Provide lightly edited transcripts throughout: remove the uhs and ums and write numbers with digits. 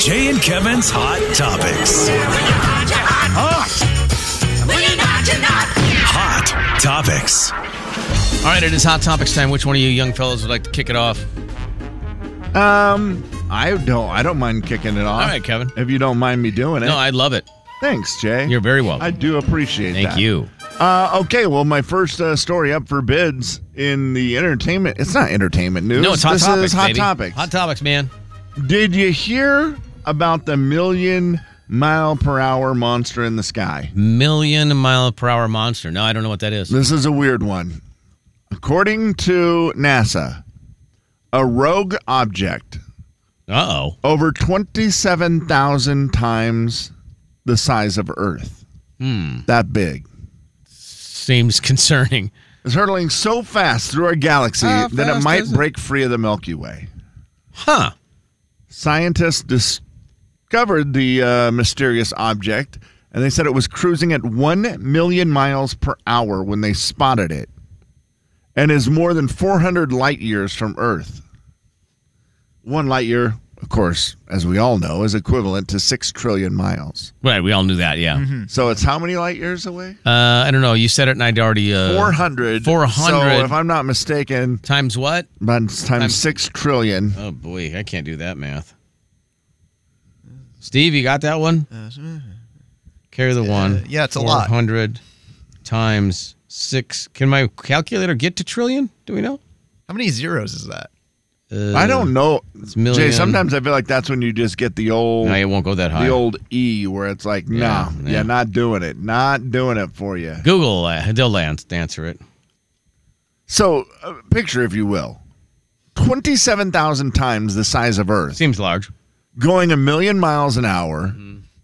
Jay and Kevin's Hot Topics. Hot Topics. All right, it is Hot Topics time. Which one of you young fellows would like to kick it off? I don't mind kicking it off. All right, Kevin. If you don't mind me doing it. No, I love it. Thanks, Jay. You're very welcome. I do appreciate that. Thank you. Okay, well, my first story up for bids in the entertainment. It's not entertainment news. No, it's Hot This Topics, is Hot baby. Topics. Hot Topics, man. Did you hear about the 1,000,000-mile-per-hour monster in the sky? 1,000,000-mile-per-hour monster. No, I don't know what that is. This is a weird one. According to NASA, a rogue object Uh-oh. over 27,000 times the size of Earth. That big. Seems concerning. Is hurtling so fast through our galaxy How that it fast might is it? break free of the Milky Way. Huh. Scientists discovered the mysterious object, and they said it was cruising at 1 million miles per hour when they spotted it, and is more than 400 light years from Earth. 1 light year, of course, as we all know, is equivalent to 6 trillion miles. Right, we all knew that, yeah. So it's how many light years away? I don't know. You said it and I'd already... 400. 400. So if I'm not mistaken, Times what? times 6 trillion. Oh, boy. I can't do that math. Steve, you got that one? Carry the one. Yeah, it's a lot. 400 times 6. Can my calculator get to trillion? Do we know? How many zeros is that? I don't know. It's million. Jay, sometimes I feel like that's when you just get the old... No, it won't go that high. The old E where it's like, Yeah, no, yeah. not doing it. Not doing it for you. Google, they'll answer it. So, picture, if you will, 27,000 times the size of Earth, Seems large. going 1,000,000 miles an hour,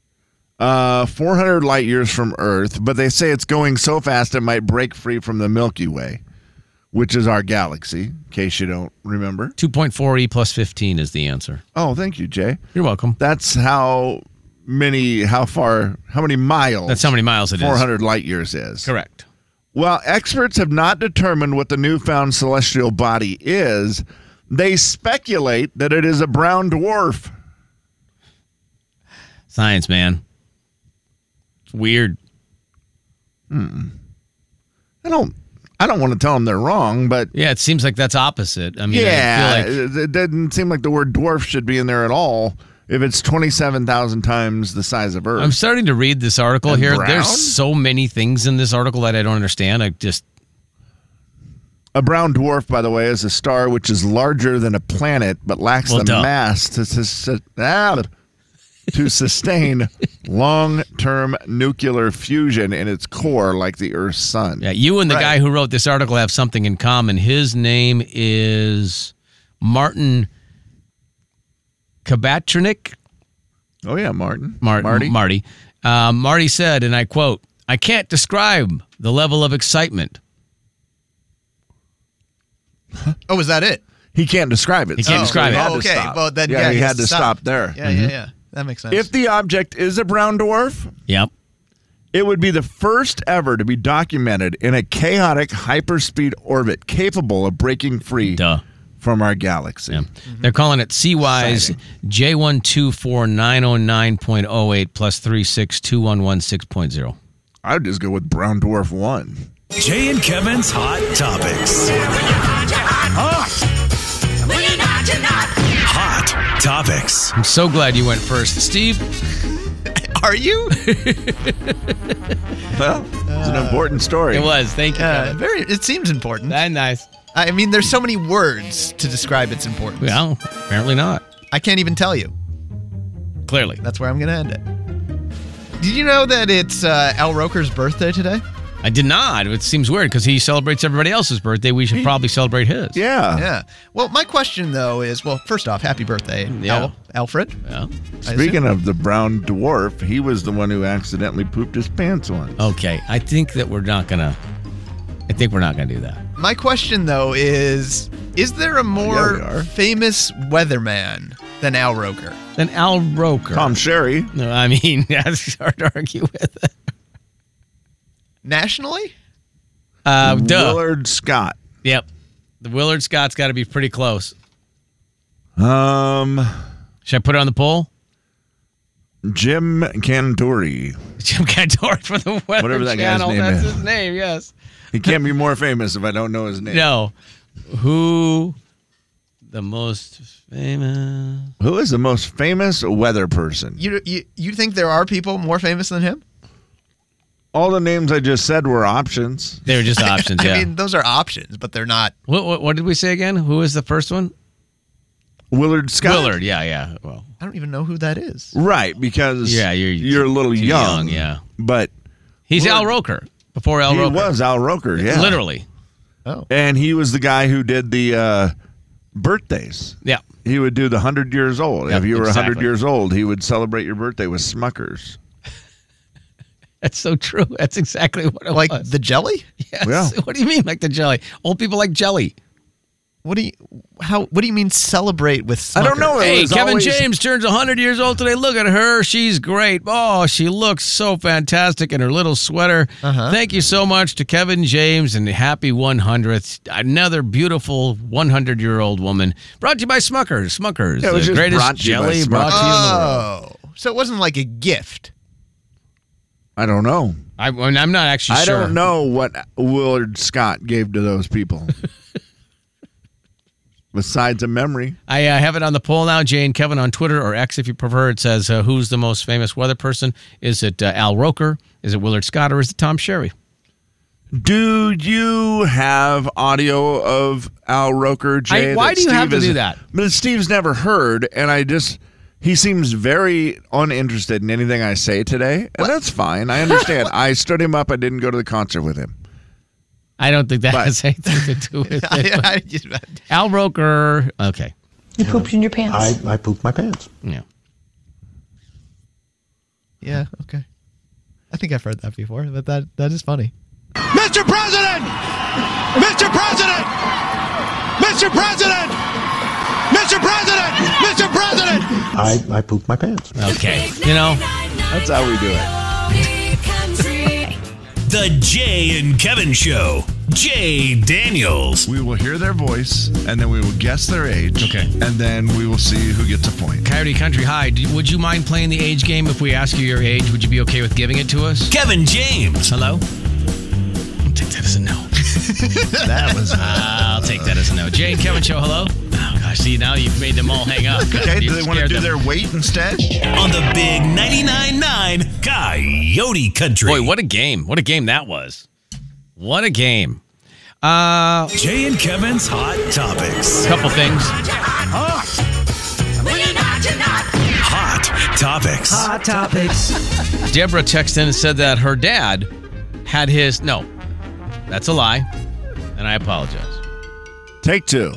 400 light years from Earth, but they say it's going so fast it might break free from the Milky Way, which is our galaxy, in case you don't remember. 2.4 E plus 15 is the answer. Oh, thank you, Jay. You're welcome. That's how many miles That's how many miles it is. 400 light years is. Correct. Well, experts have not determined what the newfound celestial body is. They speculate that it is a brown dwarf. Science, man. It's weird. I don't want to tell them they're wrong, but Yeah, it seems like that's opposite. I mean, yeah, I feel like it doesn't seem like the word dwarf should be in there at all if it's 27,000 times the size of Earth. I'm starting to read this article And here. brown? There's so many things in this article that I don't understand. A brown dwarf, by the way, is a star which is larger than a planet but lacks the duh. mass to sustain long-term nuclear fusion in its core like the Earth's sun. Yeah, you and the Right. guy who wrote this article have something in common. His name is Martin Kabatrinik. Oh, yeah, Marty. Marty. Marty said, and I quote, "I can't describe the level of excitement." Oh, is that it? He can't describe it. He can't describe he it. had to Okay, stop. well, then, yeah, yeah, he he had to stop there. Yeah, yeah. That makes sense. If the object is a brown dwarf, Yep. it would be the first ever to be documented in a chaotic hyperspeed orbit capable of breaking free Duh. from our galaxy. Yeah. They're calling it CWISE J124909.08 plus 362116.0. I would just go with brown dwarf 1. Jay and Kevin's Hot Topics. Hot Topics. I'm so glad you went first. Steve? Are you? Well, it's an important story. It was. Thank you. Kevin. It seems important. That nice. I mean, there's so many words to describe its importance. Well, apparently not. I can't even tell you. Clearly. That's where I'm going to end it. Did you know that it's Al Roker's birthday today? I did not. It seems weird because he celebrates everybody else's birthday. We should probably celebrate his. Yeah. Yeah. Well, my question, though, is, well, first off, happy birthday, Yeah. Alfred. Yeah. Speaking of the brown dwarf, he was the one who accidentally pooped his pants once. Okay. I think that we're not going to do that. My question, though, is there a Yeah, we more are. famous weatherman than Al Roker? Then Al Roker. Tom Sherry. No, I mean, that's hard to argue with. Nationally? Duh. Willard Scott. Yep. The Willard Scott's got to be pretty close. Um, Should I put it on the poll? Jim Cantore. Jim Cantor for the Weather Whatever that guy's Channel. name That's is. his name, yes. He can't be more famous if I don't know his name. No. Who the most famous? Who is the most famous weather person? You think there are people more famous than him? All the names I just said were options. They were just options, yeah. I mean, those are options, but they're not. What did we say again? Who was the first one? Willard Scott. Willard, yeah. Well, I don't even know who that is. Right, because Yeah, you're a little too young. yeah. But He's Willard- Al Roker. Before Al he Roker. was Al Roker, yeah. Literally. Oh. And he was the guy who did the birthdays. Yeah. He would do the 100 years old. Yep, If you were 100 exactly. years old, he would celebrate your birthday with Smuckers. That's so true. That's exactly what it Like was. the jelly? Yes. Yeah. What do you mean like the jelly? Old people like jelly. What do you mean celebrate with Smuckers? I don't know. It Hey, was Kevin always- James turns 100 years old today. Look at her. She's great. Oh, she looks so fantastic in her little sweater. Uh-huh. Thank you so much to Kevin James and happy 100th. Another beautiful 100-year-old woman. Brought to you by Smuckers. Smuckers, Yeah, it was the just greatest brought to you by jelly brought to you in the world. Oh. So it wasn't like a gift. I don't know. I'm not actually I sure. don't know what Willard Scott gave to those people. Besides a memory. I have it on the poll now. Jay and Kevin on Twitter or X if you prefer. It says, who's the most famous weather person? Is it Al Roker? Is it Willard Scott? Or is it Tom Sherry? Do you have audio of Al Roker, Jay? Why that do you have Steve to do is- that? But Steve's never heard, and he seems very uninterested in anything I say today, and that's fine. I understand. I stood him up. I didn't go to the concert with him. I don't think that But- has anything to do with it. Al Roker. Okay. You pooped in your pants. I pooped my pants. Yeah. Yeah, okay. I think I've heard that before, but that is funny. Mr. President! Mr. President! Mr. President! Mr. President! Mr. President! I pooped my pants. Okay. You know, That's how we do it. The Jay and Kevin Show. Jay Daniels. We will hear their voice, and then we will guess their age. Okay. And then we will see who gets a point. Coyote Country High, would you mind playing the age game if we ask you your age? Would you be okay with giving it to us? Kevin James. Hello? I'll take that as a no. That was I'll take that as a no. Jay and Kevin Show, hello? Oh, gosh, see, now you've made them all hang up. okay. You've Do they want to scared do them. their weight instead? On the big 99.9 Coyote Country. Boy, what a game. What a game that was. What a game. Jay and Kevin's Hot Topics. Couple things. Hot Topics. Deborah texted in and said that her dad had his... No, that's a lie. And I apologize. Take two.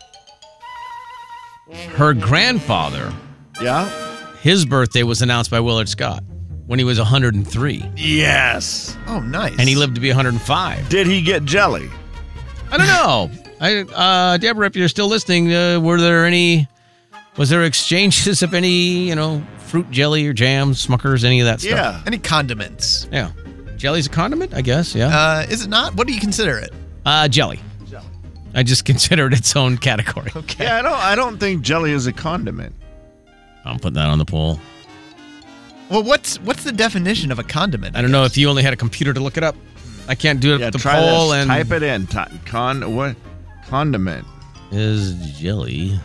Her grandfather, Yeah? his birthday was announced by Willard Scott when he was 103. Yes. Oh, nice. And he lived to be 105. Did he get jelly? I don't know. Deborah, if you're still listening, was there exchanges of any, fruit jelly or jam, Smuckers, any of that stuff? Yeah. Any condiments? Yeah. Jelly's a condiment, I guess, yeah. Is it not? What do you consider it? Jelly. I just consider it its own category. Okay. Yeah, I don't think jelly is a condiment. I'll put that on the poll. Well, what's the definition of a condiment? I don't know if you only had a computer to look it up. I can't do it Yeah, with the try poll. this. And Type it in. What? Condiment. is jelly.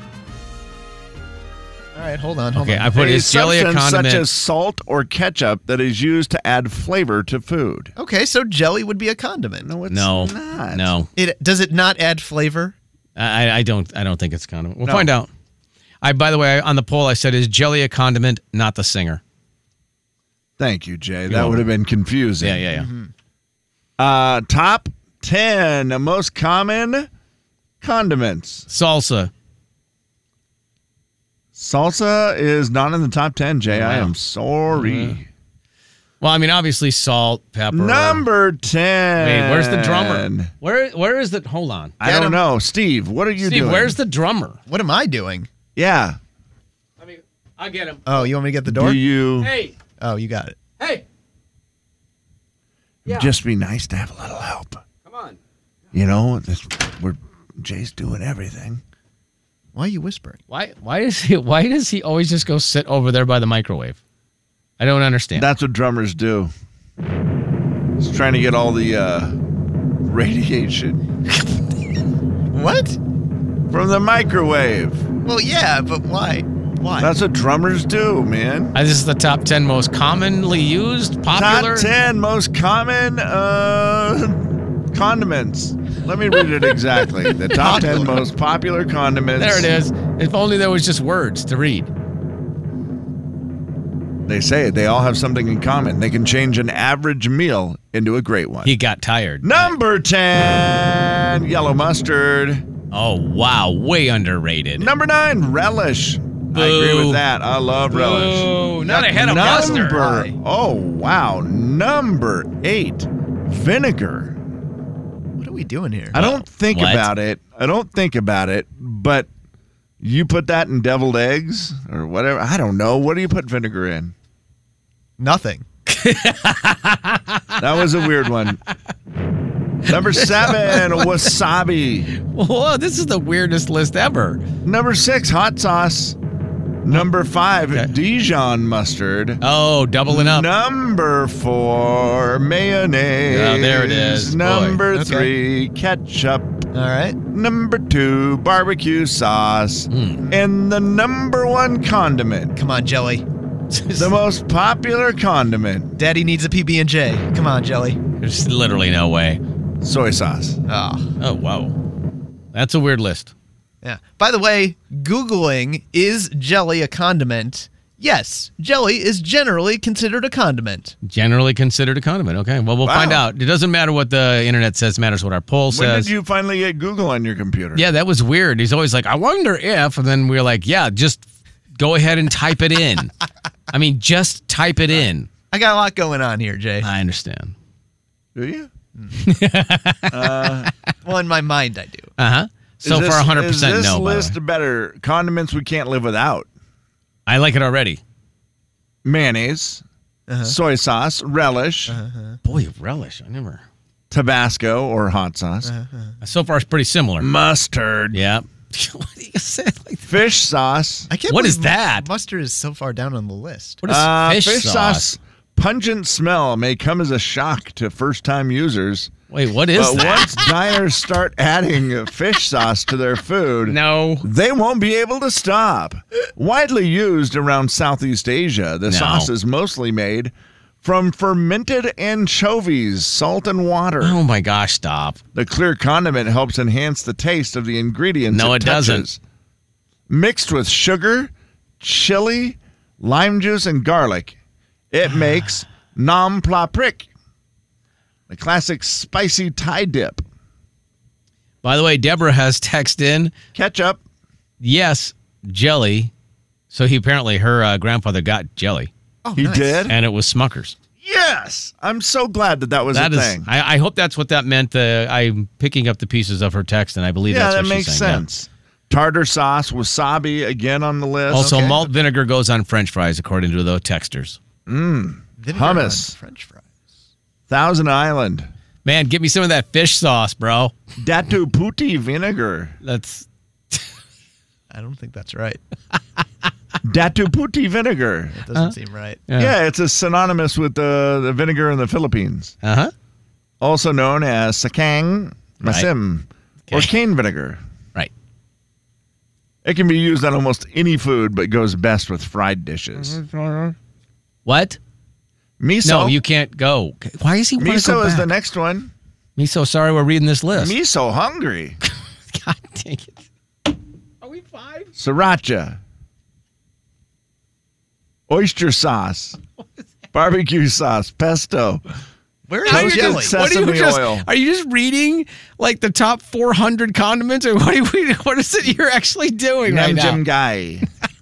All right, hold on. Okay, A I put is jelly a substance condiment? such as salt or ketchup that is used to add flavor to food. Okay, so jelly would be a condiment. No, it's No, not. no. Does it not add flavor? I don't think it's a condiment. We'll No. find out. By the way, on the poll, I said, is jelly a condiment, not the singer? Thank you, Jay. That would have been confusing. Yeah. Top 10 most common condiments. Salsa. Salsa is not in the top 10, Jay. I Wow. am sorry. Well, I mean, obviously salt, pepper. Number 10. Wait, where's the drummer? Where is the? Hold on, I don't know. Steve, what are you Steve. doing? Where's the drummer? What am I doing? Yeah. I mean, I'll get him. Oh, you want me to get the door? Do you Hey, Oh, you got it. hey, yeah. just be nice to have a little help? come on. Jay's doing everything. Why are you whispering? Why does he always just go sit over there by the microwave? I don't understand. That's what drummers do. It's trying to get all the radiation What? from the microwave. Well, yeah, but why? Why? That's what drummers do, man. This is the top 10 most commonly used, popular. Top 10 most common condiments. Let me read it exactly. The top 10 most popular condiments. There it is. If only there was just words to read. They say they all have something in common. They can change an average meal into a great one. He got tired. Number 10, yellow mustard. Oh, wow. Way underrated. Number 9, relish. I agree with that. I love relish. Oh, not ahead of mustard. Oh, wow. Number 8, vinegar. What are we doing here? I don't think What? about it. But you put that in deviled eggs or whatever. I don't know. What do you put vinegar in? Nothing. That was a weird one. Number 7, wasabi. Whoa, this is the weirdest list ever. Number 6, hot sauce. Number 5, Dijon mustard. Oh, doubling up. Number 4, mayonnaise. Oh, there it is. Number Boy. 3, ketchup. All right. Number 2, barbecue sauce. And the number 1 condiment, Come on, Jelly. the most popular condiment, Daddy needs a PB&J. Come on, Jelly. There's literally no way. soy sauce. Oh. Oh, wow. That's a weird list. Yeah. By the way, Googling, is jelly a condiment? Yes, jelly is generally considered a condiment. Generally considered a condiment. Okay, well, we'll find out. It doesn't matter what the internet says. It matters what our poll When says. did you finally get Google on your computer? Yeah, that was weird. He's always like, I wonder if, and then we're like, yeah, just go ahead and type it in. I mean, just type it in. I got a lot going on here, Jay. I understand. Do you? Well, in my mind, I do. Uh-huh. So Is far, this- 100% is this no, by the way. list better? Condiments we can't live without. I like it already. Mayonnaise, soy sauce, relish, Boy, relish. I never. Tabasco or hot sauce, So far, it's pretty similar. mustard, Yeah. What do you say like that? fish sauce, I can't What believe is that? Mustard is so far down on the list. What is fish sauce? pungent smell may come as a shock to first-time users. Wait, what is But that? once diners start adding fish sauce to their food, No. they won't be able to stop. Widely used around Southeast Asia, the sauce is mostly made from fermented anchovies, salt, and water. Oh my gosh, stop. The clear condiment helps enhance the taste of the ingredients. No, it doesn't. touches. Mixed with sugar, chili, lime juice, and garlic, it makes nam pla prik, the classic spicy Thai dip. By the way, Deborah has text in, Ketchup. yes, jelly. So apparently her grandfather got jelly, Oh, He nice. did? and it was Smucker's. Yes. I'm so glad that was That a is, thing. I hope that's what that meant. I'm picking up the pieces of her text, and I believe Yeah, that's that what makes she's saying. sense. Tartar sauce, wasabi, again on the list. Also, Okay. malt vinegar goes on French fries, according to the texters. Vinegar Hummus. on French fries. Thousand Island. Man, give me some of that fish sauce, bro. Datu Puti vinegar. That's I don't think that's right. Datu Puti vinegar. That doesn't seem right. Yeah, it's a synonymous with the vinegar in the Philippines. uh-huh. Also known as sakang masim or Okay. cane vinegar. Right. It can be used on almost any food, but goes best with fried dishes. What? Miso. No, you can't go. Why is he want to Miso go is the back? next one. Miso, sorry, we're reading this list. Miso hungry. God dang it. Are we 5? Sriracha. Oyster sauce. Barbecue sauce. Pesto. Where How is you jelly? just- what are you Sesame just- oil. Are you just reading like the top 400 condiments, or what is it you're actually doing right now? Nam Gai.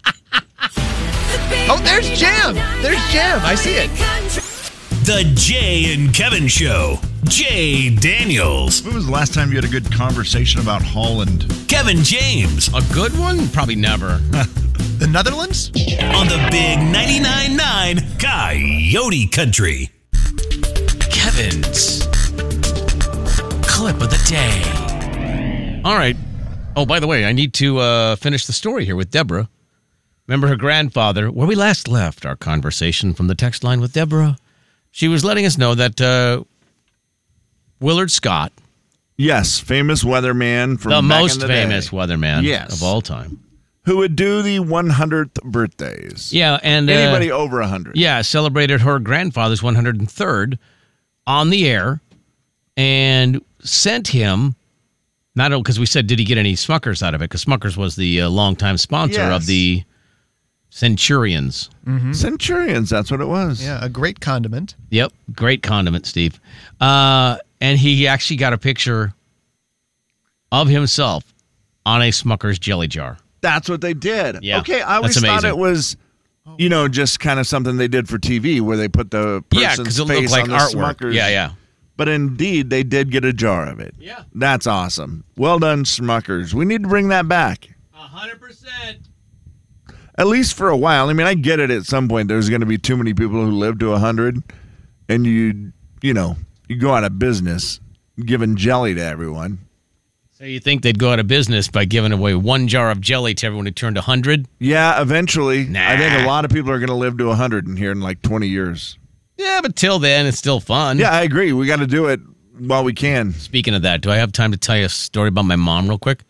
Oh, there's Jam. There's Jam. I see it. The Jay and Kevin Show. Jay Daniels. When was the last time you had a good conversation about Holland? Kevin James. A good one? Probably never. The Netherlands? On the big 99.9 Coyote Country. Kevin's clip of the day. All right. Oh, by the way, I need to finish the story here with Deborah. Remember her grandfather, where we last left our conversation from the text line with Deborah. She was letting us know that Willard Scott, Yes, famous weatherman from the back most in the famous day. weatherman Yes. of all time. Who would do the 100th birthdays. Yeah, and Anybody over 100. Yeah, celebrated her grandfather's 103rd on the air and sent him, not because we said, did he get any Smuckers out of it? Because Smuckers was the longtime sponsor of the Centurions. Centurions, that's what it was. Yeah, a great condiment. Yep, great condiment, Steve. And he actually got a picture of himself on a Smucker's jelly jar. That's what they did. Yeah, Okay, I always that's thought amazing. it was, just kind of something they did for TV where they put the Yeah, person's because it face looked like on the artwork. Smuckers. Yeah. But indeed, they did get a jar of it. Yeah. That's awesome. Well done, Smuckers. We need to bring that back. 100%. At least for a while. I mean, I get it at some point. There's going to be too many people who live to 100, and you go out of business giving jelly to everyone. So you think they'd go out of business by giving away one jar of jelly to everyone who turned 100? Yeah, eventually. Nah. I think a lot of people are going to live to 100 in here in like 20 years. Yeah, but till then, it's still fun. Yeah, I agree. We got to do it while we can. Speaking of that, do I have time to tell you a story about my mom real quick?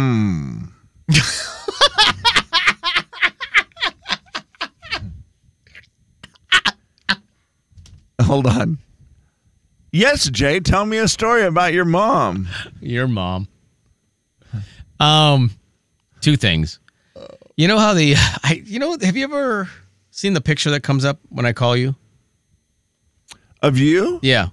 Hold on. Yes, Jay, tell me a story about your mom. Your mom. Two things. You know how have you ever seen the picture that comes up when I call you? Of you? Yeah.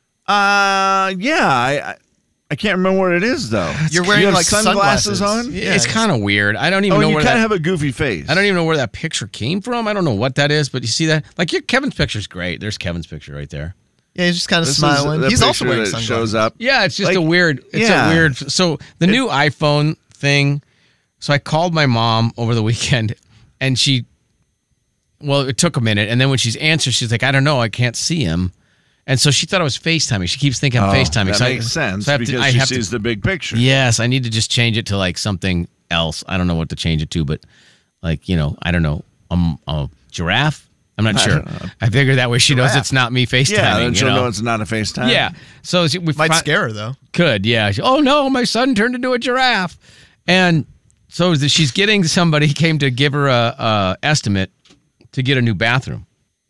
Yeah. I can't remember what it is, though. You're wearing you have like sunglasses on? Yeah, It's kind of weird. I don't even know you where kind that of have a goofy face. I don't even know where that picture came from. I don't know what that is, but you see that? Like Kevin's picture's great. There's Kevin's picture right there. Yeah, he's just kind of This is smiling. the He's also picture wearing that sunglasses. shows up. Yeah, it's just Like, a weird. It's yeah. a weird. So the new iPhone thing. So I called my mom over the weekend, and it took a minute, and then when she's answered, she's like, "I don't know, I can't see him," and so she thought I was FaceTiming. She keeps thinking I'm FaceTiming. That So makes sense so because she sees the big picture. Yes, I need to just change it to like something else. I don't know what to change it to, but like I don't know. A giraffe. I'm not sure. I figured that way she knows it's not me FaceTiming. Yeah, then she'll know it's not a FaceTime. Yeah. So we Might scare her, though. Could, yeah. Oh, no, my son turned into a giraffe. And so she's getting somebody came to give her a estimate to get a new bathroom.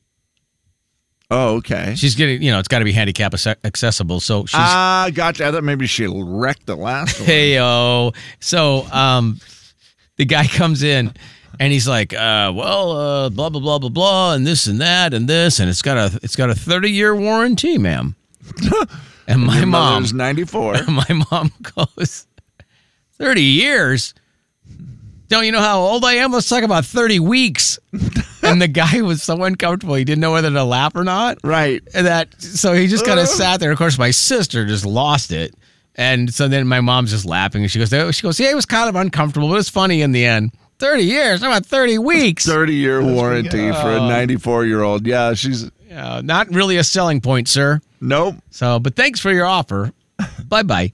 Oh, okay. She's getting, it's got to be handicap accessible. So she's... Gotcha. I thought maybe she wrecked the last one. Hey-o. So the guy comes in, and he's like, blah, blah, blah, blah, blah, and this and that and this, and it's got a 30-year warranty, ma'am. And my Your mom... mother's 94. My mom goes, 30 years? Don't you know how old I am? Let's talk about 30 weeks. And the guy was so uncomfortable. He didn't know whether to laugh or not. Right. And so he just kind of sat there. Of course, my sister just lost it. And so then my mom's just laughing. And she goes, yeah, it was kind of uncomfortable, but it's funny in the end. 30 years? How about 30 weeks? 30-year warranty for a 94-year-old. Yeah, she's... Not really a selling point, sir. Nope. So, but thanks for your offer. Bye-bye.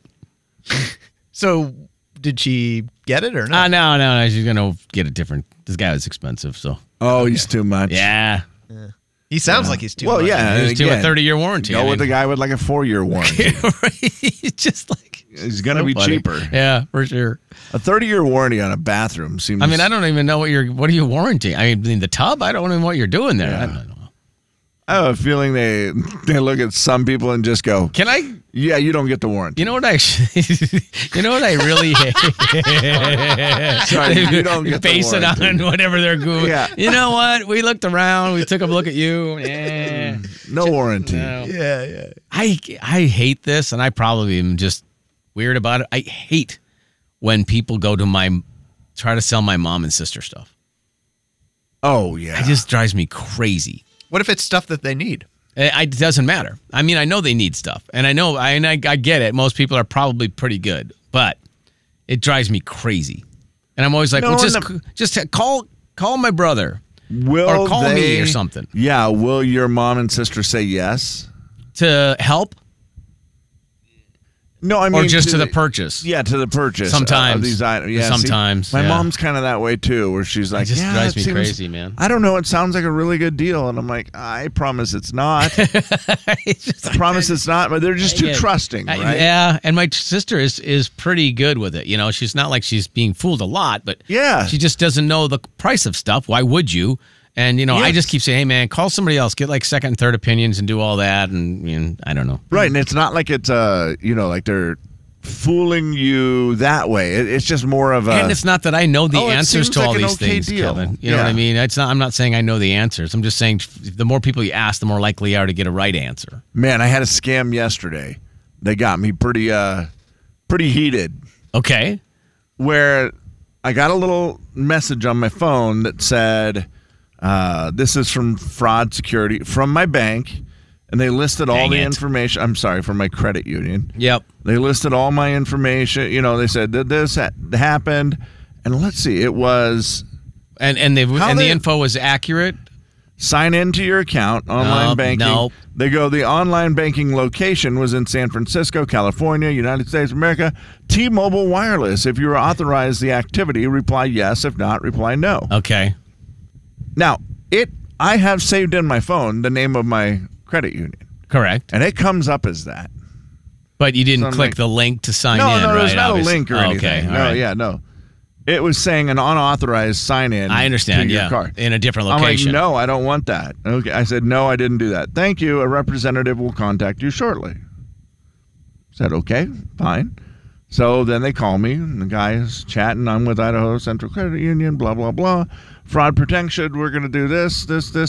So, did she get it or not? No. She's going to get a different... This guy was expensive, so... Oh, he's too much. Yeah. He sounds like he's too much. Well, yeah. He's to a 30-year warranty. Go with the guy with like a 4-year warranty. He's just like... He's going to be funny. cheaper. Yeah, for sure. A 30-year warranty on a bathroom seems... I mean, I don't even know what are you warranting? I mean, the tub? I don't even know what you're doing there. Yeah. I don't know. I have a feeling they look at some people and just go, Can I... yeah, you don't get the warranty. You know what I really hate? Sorry, you don't get the Base it warranty. on whatever they're Googling. Yeah. You know what? We looked around. We took a look at you. Yeah. No warranty. No. Yeah. I hate this, and I probably am just weird about it. I hate when people go to try to sell my mom and sister stuff. Oh, yeah. It just drives me crazy. What if it's stuff that they need? It doesn't matter. I mean, I know they need stuff, and I get it. Most people are probably pretty good, but it drives me crazy. And I'm always like, No, well, just call my brother or call me or something Yeah, will your mom and sister say yes? to help. No, I mean or just to the purchase. Yeah, to the purchase. Sometimes. Of these items. Yeah, Sometimes, my yeah. mom's kind of that way too, where she's like, It just yeah, drives it me seems- crazy, man. I don't know. It sounds like a really good deal, and I'm like, I promise it's not. I promise it's not. But they're just too Yeah. trusting, right? Yeah, and my sister is pretty good with it. You know, she's not like she's being fooled a lot, but Yeah. she just doesn't know the price of stuff. Why would you? And, you know, I Yes. just keep saying, hey, man, call somebody else. Get like second and third opinions and do all that. And I don't know. Right, and it's not like it's like they're fooling you that way. It's just more of a. And it's not that I know the Oh, it answers seems to all like an these okay things, deal. Kevin. You know what Yeah. I mean? I'm not saying I know the answers. I'm just saying the more people you ask, the more likely you are to get a right answer. Man, I had a scam yesterday. They got me pretty heated. Okay. Where I got a little message on my phone that said, "This is from fraud security from my bank," and they listed all Dang the it. information. I'm sorry, from my credit union. Yep. They listed all my information. You know, they said that this happened, and let's see, it was And the info was accurate. sign into your account, online banking. nope. They go, the online banking location was in San Francisco, California, United States of America. T-Mobile Wireless. If you are authorized the activity, reply yes. If not, reply no. Okay. Now, I have saved in my phone the name of my credit union, Correct. and it comes up as that. But you didn't So I'm click like- the link to sign No, in, no, right? there's not Obviously. a link or Oh, anything. Okay. all No, right. yeah, no. It was saying an unauthorized sign-in. I understand, to your yeah. card. In a different I'm location. like, no, I don't want that. Okay, I said, no, I didn't do that. Thank you. A representative will contact you shortly. Said, okay, fine. So then they call me, and the guy is chatting. I'm with Idaho Central Credit Union, blah, blah, blah. Fraud protection, we're going to do this.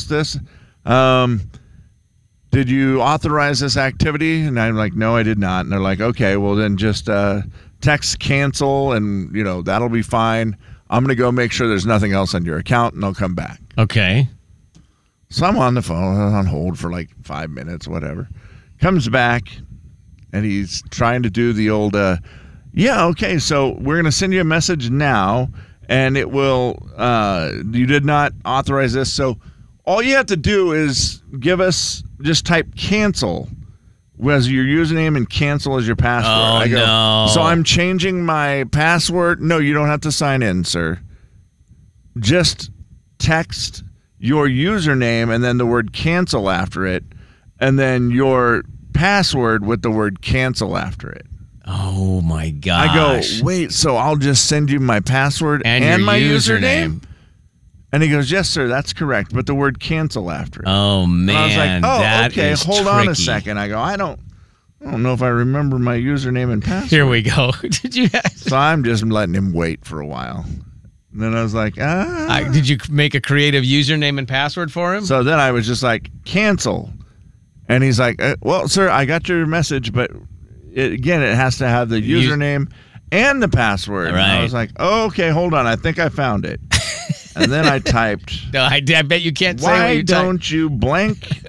Did you authorize this activity? And I'm like, no, I did not. And they're like, okay, well, then just text cancel, and, that'll be fine. I'm going to go make sure there's nothing else on your account, and I'll come back. Okay. So I'm on the phone, on hold for like 5 minutes, whatever. Comes back, and he's trying to do the old, yeah, okay, so we're going to send you a message now, and it will, you did not authorize this. So all you have to do is just type cancel as your username and cancel as your password. Oh, I go, no. So I'm changing my password. No, you don't have to sign in, sir. Just text your username and then the word cancel after it, and then your password with the word cancel after it. Oh, my gosh. I go, wait, so I'll just send you my password and your my username? And he goes, yes, sir, that's correct, but the word cancel after it. Oh, man. And I was like, oh, that okay, is hold on a tricky. second. I go, I don't know if I remember my username and password. Here we go. Did you So I'm just letting him wait for a while. And then I was like, did you make a creative username and password for him? So then I was just like, cancel. And he's like, well, sir, I got your message, but it has to have the username and the password. And I Right. was like, oh, okay, hold on. I think I found it. And then I typed, No, I bet you can't say what why you don't you blank,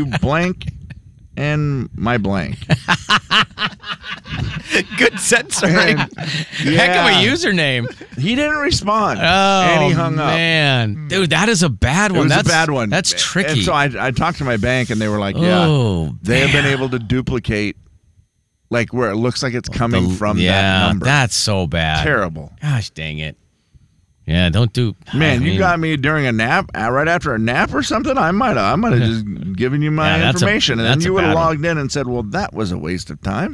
and my blank. Good censoring. And, Heck of a username. He didn't respond. Oh, and he hung up. man. Dude, that is a bad It one. was That's a bad one. That's tricky. And so I talked to my bank, and they were like, yeah, Oh, they have been man. able to duplicate, like where it looks like it's coming from that number. That's so bad. Terrible. Gosh dang it. Yeah, don't do. Man, I you mean, got me during a nap, right after a nap or something. I might have just given you my Yeah, that's a- information, and then that's a you would have bad one. logged in and said, "Well, that was a waste of time."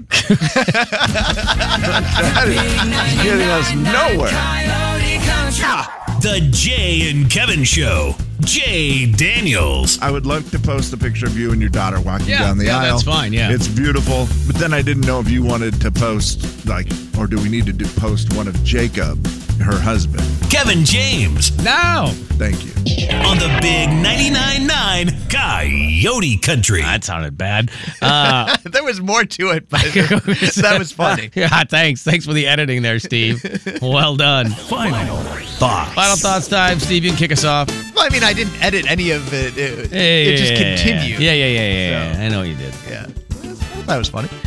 That is getting us nowhere. The Jay and Kevin Show. Jay Daniels. I would love to post a picture of you and your daughter walking Yeah, down the yeah, aisle. that's fine, yeah. It's beautiful. But then I didn't know if you wanted to post, or do we need to post one of Jacob, her husband? Kevin James. No. Thank you. On the big 99.9 Coyote Country. That sounded bad. There was more to it, but that was funny. Yeah, thanks. Thanks for the editing there, Steve. Well done. Final thoughts. Final thoughts time. Steve, you can kick us off. Well, I mean, I didn't edit any of it. It just continued. Yeah. So- I know you did. Yeah. That was funny.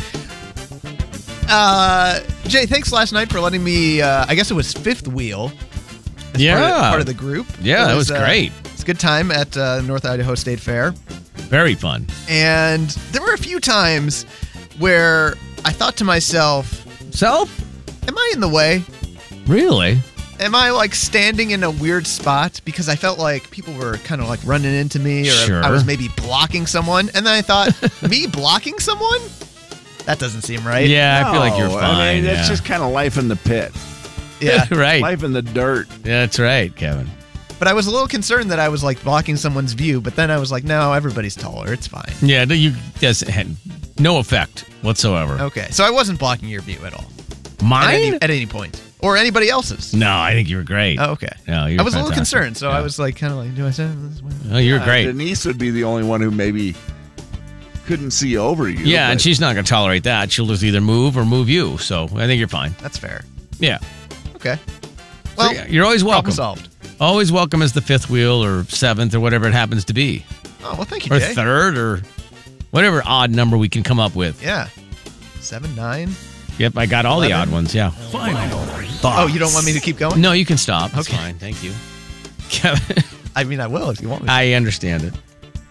Jay, thanks last night for letting me, I guess it was fifth wheel. as part of the group. Yeah, that was great. It's a good time at North Idaho State Fair. Very fun. And there were a few times where I thought to myself, am I in the way? Really? Am I like standing in a weird spot? Because I felt like people were kind of like running into me, or Sure. I was maybe blocking someone. And then I thought, me blocking someone? That doesn't seem right. Yeah, I feel like you're No, fine. I mean, yeah. it's just kind of life in the pit, Yeah. right. life in the dirt. Yeah, that's right, Kevin. But I was a little concerned that I was like blocking someone's view. But then I was like, no, everybody's taller. It's fine. Yeah, you just had no effect whatsoever. Okay. So I wasn't blocking your view at all. Mine? At any point. Or anybody else's. No, I think you were great. Oh, okay. No, you were I was a little fantastic. concerned. So Yeah. I was like, kind of like, do I say this way? Oh, you were great. Denise would be the only one who maybe couldn't see over you. Yeah, and but- she's not going to tolerate that. She'll just either move or move you. So I think you're fine. That's fair. Yeah. Okay. So Well, yeah, you're always welcome. problem solved. Always welcome as the fifth wheel or seventh or whatever it happens to be. Oh, well, thank you, Or Jay. third or whatever odd number we can come up with. Yeah. 7, 9. Yep, I got all the 11. odd ones. Yeah. Final Oh, thoughts. you don't want me to keep going? No, you can stop. That's Okay. fine. Thank you. Kevin, I mean, I will if you want me to. I understand it.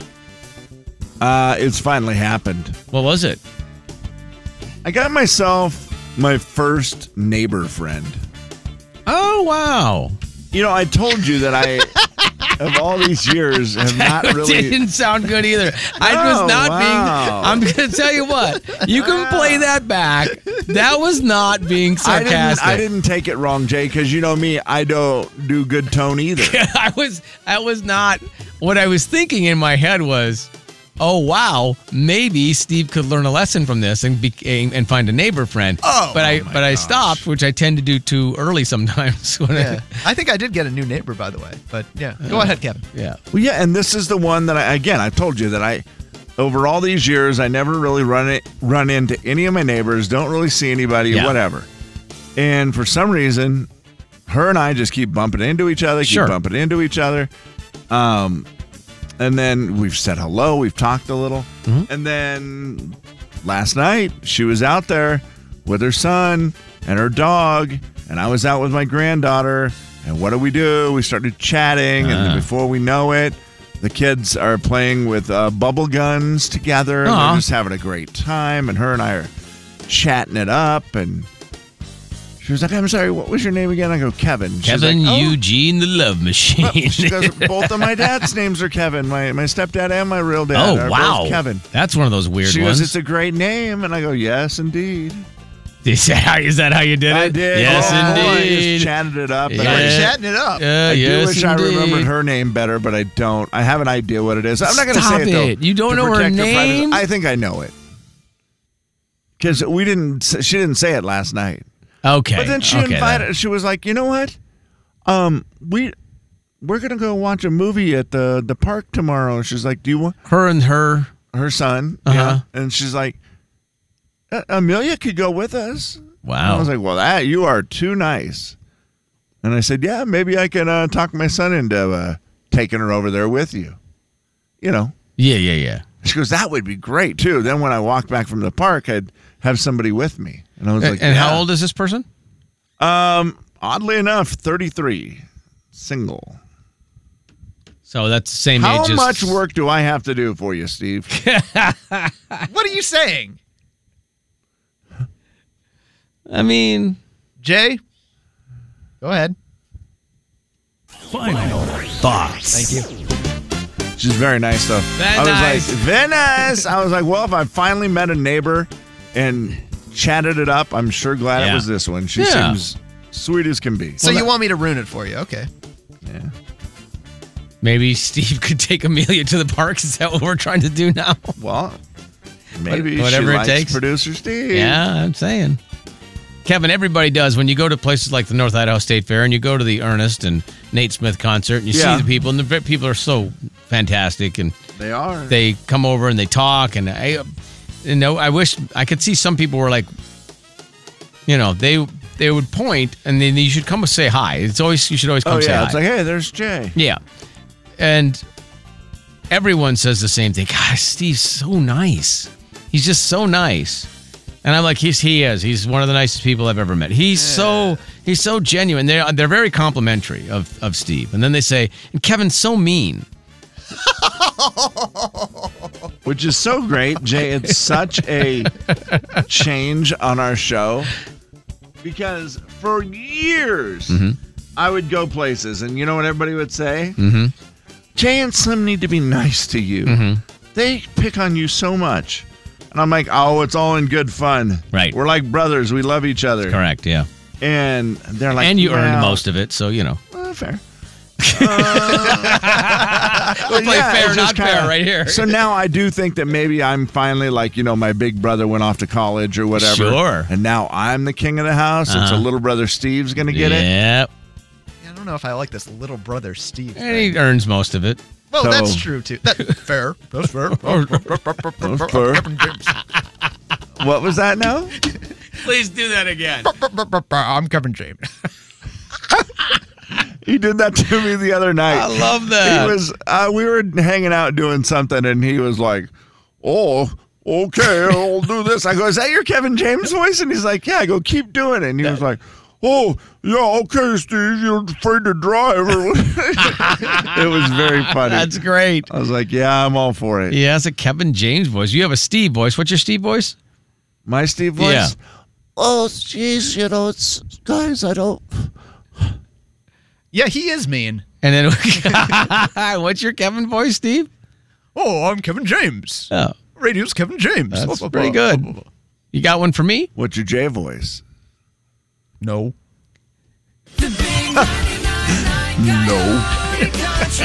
It's finally happened. What was it? I got myself my first neighbor friend. Oh, wow. You know, I told you that I, of all these years, have not It really. didn't sound good either. I was Oh, not wow. being. I'm going to tell you what. You can play that back. That was not being sarcastic. I didn't take it wrong, Jay, because you know me, I don't do good tone either. That was not what I was thinking in my head was, oh wow, maybe Steve could learn a lesson from this and find a neighbor friend. But I stopped, which I tend to do too early sometimes. When Yeah. I think I did get a new neighbor, by the way. But yeah, go ahead, Kevin. yeah. Well, yeah, and this is the one that I've told you that over all these years, I never really run into any of my neighbors, don't really see anybody, Yeah. whatever. And for some reason, her and I just keep bumping into each other, Sure. And then we've said hello, we've talked a little. Mm-hmm. And then last night, she was out there with her son and her dog, and I was out with my granddaughter. And what do? We started chatting, and then before we know it, the kids are playing with bubble guns together, and Aw. they're just having a great time. And her and I are chatting it up, and she was like, "I'm sorry, what was your name again?" I go, "Kevin." She's Kevin like, "Oh." Eugene, the love machine. She goes, "Both of my dad's names are Kevin. My stepdad and my real dad Oh, are wow. both Kevin." That's one of those weird She ones. goes, "It's a great name," and I go, "Yes, indeed." Is that how you did it? I did. Yes, Oh, boy, I indeed. just chatted it up. Yeah. And I, Chatting it up. I do yes, wish I indeed. remembered her name better, but I don't. I have an idea what it is. I'm not going to Stop say it, though. it. You don't to know her protect privacy. name? I think I know it. Because she didn't say it last night. Okay. But then she okay, invited. She was like, "You know what? We're gonna go watch a movie at the park tomorrow." She's like, "Do you want Her and her. her son?" Uh-huh. Yeah. And she's like, "Amelia could go with us." And I Wow. was like, "Well, you are too nice." And I said, "Yeah, maybe I can talk my son into taking her over there with you." You know. Yeah. She goes, "That would be great too." Then when I walked back from the park, I'd have somebody with me, and I was like, And yeah. how old is this person? Oddly enough, 33, single. So that's the same How age as... much work do I have to do for you, Steve? What are you saying? I mean... Jay? Go ahead. Final thoughts. Thank you. She's very nice, though. Very I was nice. like, very nice. I was like, well, if I finally met a neighbor and chatted it up, I'm sure glad Yeah. it was this one. She Yeah. seems sweet as can be. So you want me to ruin it for you? Okay. Yeah. Maybe Steve could take Amelia to the park. Is that what we're trying to do now? Well, maybe Whatever she it likes takes. producer Steve. Yeah, I'm saying. Kevin, everybody does. When you go to places like the North Idaho State Fair and you go to the Ernest and Nate Smith concert and you Yeah. see the people, and the people are so fantastic, and They are. they come over and they talk, and I wish I could see some people were like, they would point, and then you should come and say hi. You should always come oh, say yeah. hi. It's like, hey, there's Jay. Yeah. And everyone says the same thing. Gosh, Steve's so nice. He's just so nice. And I'm like, he is. He's one of the nicest people I've ever met. He's so genuine. They're very complimentary of Steve. And then they say, and Kevin's so mean. Well, which is so great, Jay. It's such a change on our show because for years I would go places, and you know what everybody would say? Jay and Slim need to be nice to you. They pick on you so much. And I'm like, oh, it's all in good fun. Right. We're like brothers. We love each other. Correct, yeah. And they're like, and you well, earned most of it, so, you know. Well, fair. We'll play fair, not fair right here. So now I do think that maybe I'm finally like, you know, my big brother went off to college or whatever. Sure. And now I'm the king of the house. And so little brother Steve's going to get it. Yep. I don't know if I like this little brother Steve. And he earns most of it. Well, So- that's true too. Fair. That's fair. That's fair. Kevin James. What was that now? Please do that again. I'm Kevin James. He did that to me the other night. I love that. He was, we were hanging out doing something, and he was like, "Oh, okay, I'll do this." I go, "Is that your Kevin James voice?" And he's like, "Yeah." I go, "Keep doing it." And he was like, "Oh, yeah, okay, Steve, you're afraid to drive." It was very funny. That's great. I was like, "Yeah, I'm all for it." He has a Kevin James voice. You have a Steve voice. What's your Steve voice? My Steve voice? Yeah. Oh, geez, you know, it's guys, I don't. Yeah, he is mean. And then, what's your Kevin voice, Steve? Oh, I'm Kevin James. Oh, Radio's Kevin James. that's pretty good. You got one for me? What's your J voice? No. No.